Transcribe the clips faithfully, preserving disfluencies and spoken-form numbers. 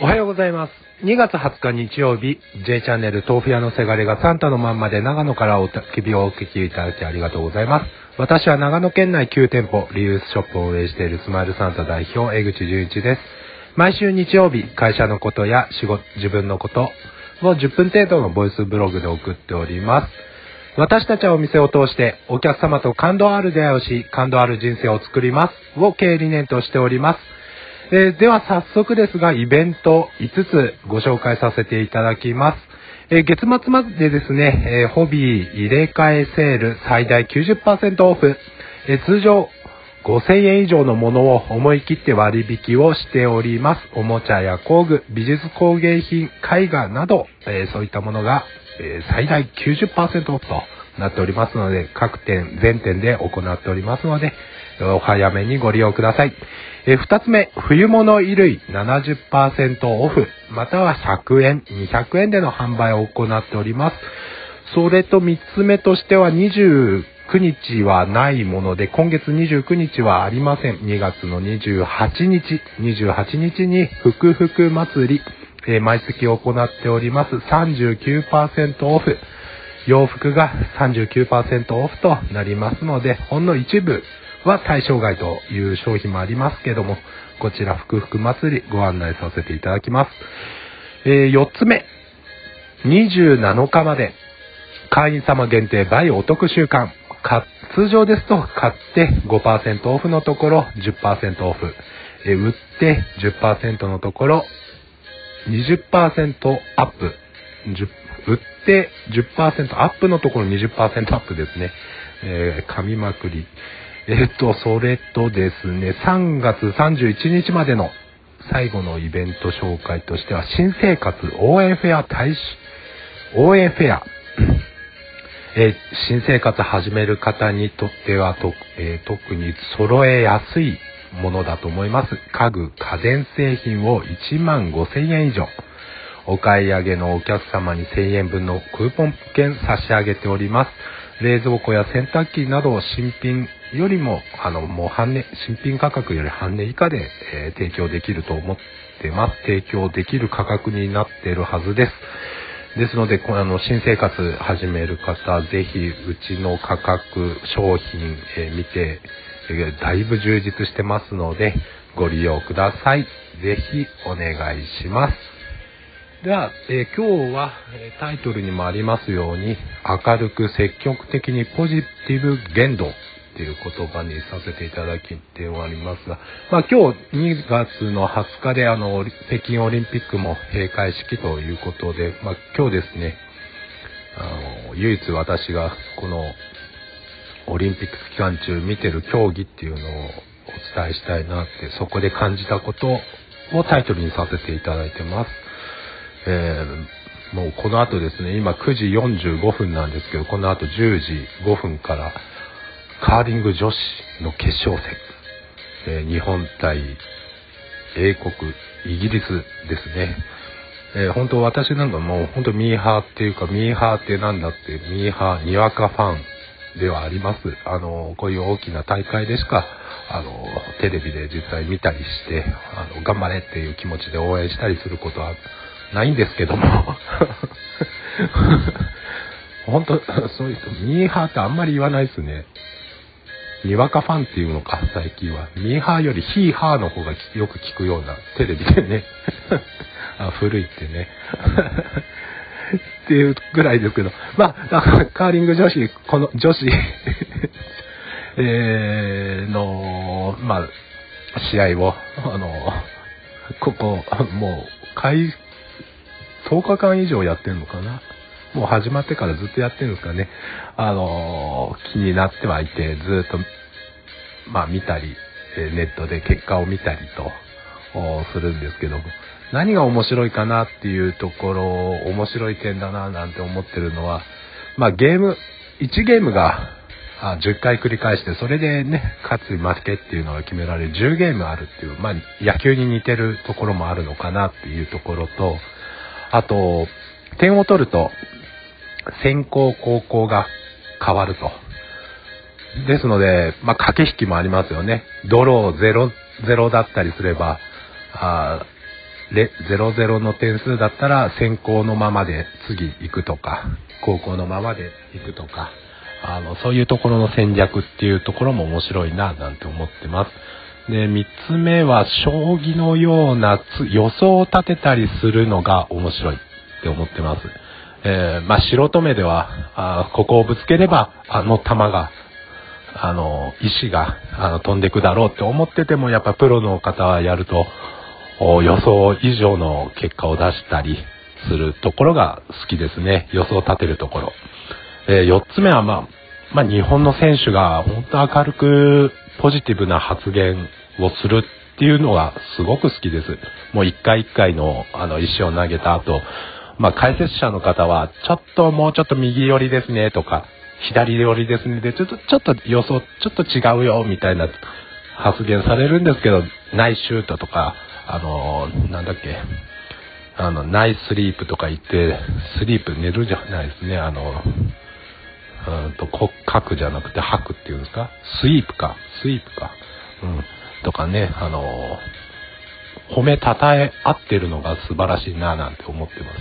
おはようございます。にがつはつか日曜日、J チャンネル豆腐屋のせがれがサンタのまんまで長野からおたきびをお聞きいただきありがとうございます。私は長野県内きゅうてんぽリユースショップを運営しているスマイルサンタ代表江口純一です。毎週日曜日、会社のことや仕事、自分のことをじゅっぷん程度のボイスブログで送っております。私たちはお店を通してお客様と感動ある出会いをし、感動ある人生を作りますを経営理念としております。えー、では早速ですが、イベントいつつご紹介させていただきます。えー、月末までですね、えー、ホビー入れ替えセール最大 きゅうじゅっパーセント オフ、えー、通常ごせんえん以上のものを思い切って割引をしております。おもちゃや工具、美術工芸品、絵画など、えー、そういったものが、えー、最大 きゅうじゅっパーセント オフとなっておりますので、各店全店で行っておりますので、お早めにご利用ください。えー、二つ目、冬物衣類 ななじゅっパーセント オフ、またはひゃくえん、にひゃくえんでの販売を行っております。それと三つ目としてはにじゅうくにちはないもので、今月にじゅうくにちはありません。にがつのにじゅうはちにち、にじゅうはちにちにふくふく祭り、えー、毎月行っております。さんじゅうきゅうパーセント オフ。洋服が さんじゅうきゅうパーセント オフとなりますので、ほんの一部は対象外という商品もありますけども、こちらふくふく祭りご案内させていただきます。えー、よっつめ、にじゅうなのかまで会員様限定倍お得週間。通常ですと買って ごパーセント オフのところ じゅっパーセント オフ、え売って じゅっパーセント のところ にじゅっパーセント アップ、売って じゅっパーセント アップのところ にじゅっパーセント アップですね。えー、噛みまくり。えっと、それとですね、さんがつさんじゅういちにちまでの最後のイベント紹介としては、新生活応援フェア大使、応援フェア。えー、新生活始める方にとってはと、えー、特に揃えやすいものだと思います。家具、家電製品をいちまんごせんえん以上。お買い上げのお客様にせんえんぶんのクーポン券差し上げております。冷蔵庫や洗濯機など新品よりも、あの、もう半値、新品価格より半値以下で、えー、提供できると思ってます。提供できる価格になっているはずです。ですので、この新生活始める方、ぜひうちの価格、商品、えー、見て、えー、だいぶ充実してますので、ご利用ください。ぜひお願いします。では、えー、今日は、えー、タイトルにもありますように、明るく積極的にポジティブ言動っていう言葉にさせていただきておりますが、まあ今日にがつのはつかであの北京オリンピックも閉会式ということで、まあ今日ですね、あの唯一私がこのオリンピック期間中見てる競技っていうのをお伝えしたいなって、そこで感じたことをタイトルにさせていただいてます。えー、もうこの後ですね、今くじよんじゅうごふんなんですけど、この後じゅうじごふんからカーリング女子の決勝戦、えー、日本対英国イギリスですね。えー、本当私なんかもう本当ミーハーっていうか、ミーハーってなんだって、ミーハーにわかファンではあります。あのこういう大きな大会でしかあのテレビで実際見たりして、あの頑張れっていう気持ちで応援したりすることはないんですけども本当そういう人ミーハーってあんまり言わないですね。にわかファンっていうのか、最近はミーハーよりヒーハーの方がよく聞くようなテレビでねあ、古いってねっていうぐらいですけど、まあカーリング女子、この女子えーのまあ試合をあのここもう開とおかかん以上やってるのかな。もう始まってからずっとやってるんですかね。あのー、気になってはいて、ずっと、まあ見たり、ネットで結果を見たりとするんですけども、何が面白いかなっていうところ、面白い点だななんて思ってるのは、まあゲーム、いちゲームがあじゅっかい繰り返して、それでね、勝つ負けっていうのが決められるじゅうゲームあるっていう、まあ野球に似てるところもあるのかなっていうところと、あと、点を取ると、先攻後攻が変わると。ですので、まあ、駆け引きもありますよね。ドローゼロゼロだったりすれば、あゼロゼロの点数だったら先行のままで次行くとか、後攻のままで行くとか、あのそういうところの戦略っていうところも面白いななんて思ってます。で、三つ目は将棋のような予想を立てたりするのが面白いって思ってます。えー、まあ素人目ではあここをぶつければあの球があの石があの飛んでくだろうって思ってても、やっぱプロの方はやると予想以上の結果を出したりするところが好きですね。予想を立てるところ。えー、四つ目はまあ、まあ日本の選手が本当明るくポジティブな発言をするっていうのがすごく好きです。もう一回一回のあの石を投げた後、まあ解説者の方はちょっともうちょっと右寄りですねとか、左寄りですねでちょっとちょっと予想ちょっと違うよみたいな発言されるんですけど、ナイスシュートとか、あのー、なんだっけ、あのナイススリープとか言って、スリープ寝るじゃないですね、あのうんと書くじゃなくて吐くっていうんですか、スイープかスイープか、うんとかね、あのー、褒めたたえ合ってるのが素晴らしいななんて思ってます。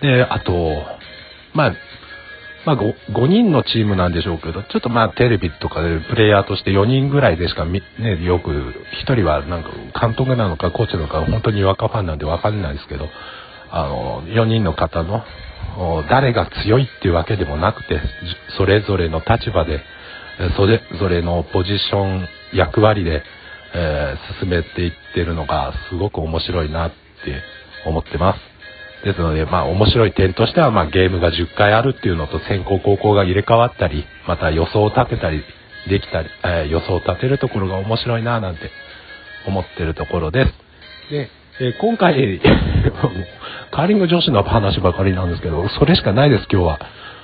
で、あとまあまあ 5, ごにんのチームなんでしょうけど、ちょっとまあテレビとかでプレイヤーとしてよにんぐらいでしかね、よくひとりはなんか監督なのかコーチなのか本当ににわかファンなんでわかんないですけど、あのよにんの方の誰が強いっていうわけでもなくて、それぞれの立場でそれぞれのポジション役割で、えー、進めていってるのがすごく面白いなって思ってます。ですので、まあ面白い点としては、まあゲームがじゅっかいあるっていうのと、先攻後攻が入れ替わったり、また予想を立てたりできたり、えー、予想を立てるところが面白いななんて思ってるところです。で、えー、今回カーリング女子の話ばかりなんですけど、それしかないです今日は。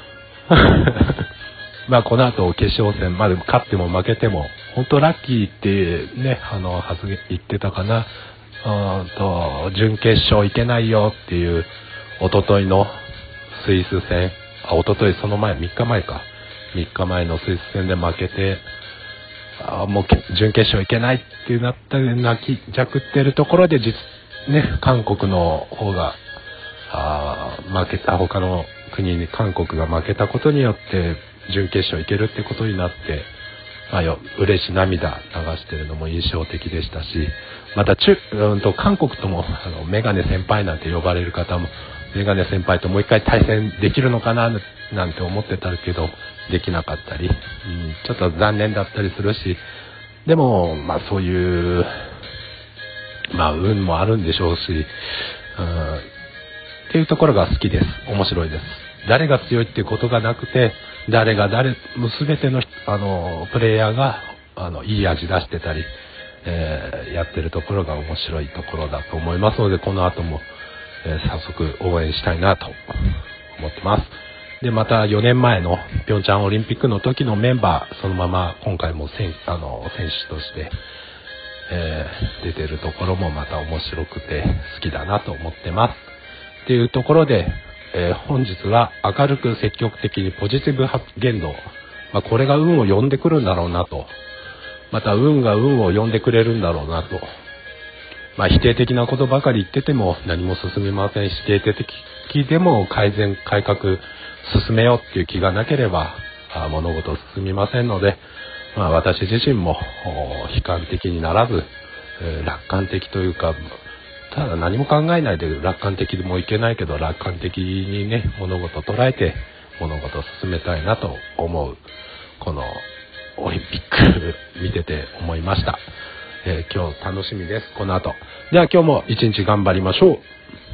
まあこの後決勝戦まで勝っても負けても本当ラッキーってね、あの発言言ってたかな。うんと準決勝いけないよっていう一昨日のスイス戦、あ一昨日その前みっかまえかみっかまえのスイス戦で負けて、あもう準決勝いけないってなった泣きじゃくってるところで実ね韓国の方があ負けた、他の国に韓国が負けたことによって準決勝いけるってことになって、まあ、よ嬉し涙流してるのも印象的でしたし、また中、うんと韓国ともあのメガネ先輩なんて呼ばれる方もメガネ先輩ともう一回対戦できるのかななんて思ってたけどできなかったり、うん、ちょっと残念だったりするし、でもまあそういうまあ運もあるんでしょうし、うん、っていうところが好きです。面白いです。誰が強いっていうことがなくて、誰が誰全てのあのプレイヤーがあのいい味出してたり、えー、やってるところが面白いところだと思いますので、この後も、えー、早速応援したいなと思ってます。でまたよねんまえのピョンチャンオリンピックの時のメンバーそのまま今回も選あの選手として、えー、出てるところもまた面白くて好きだなと思ってますっていうところで、えー、本日は明るく積極的にポジティブ言動、まあ、これが運を呼んでくるんだろうなと、また運が運を呼んでくれるんだろうなと、まあ、否定的なことばかり言ってても何も進みませんし、否定的でも改善改革進めようっていう気がなければ物事進みませんので、まあ、私自身も悲観的にならず、えー、楽観的というか、ただ何も考えないで楽観的でもいけないけど楽観的にね物事を捉えて物事を進めたいなと思うこのオリンピック見てて思いました。えー、今日楽しみです。この後では今日も一日頑張りましょう。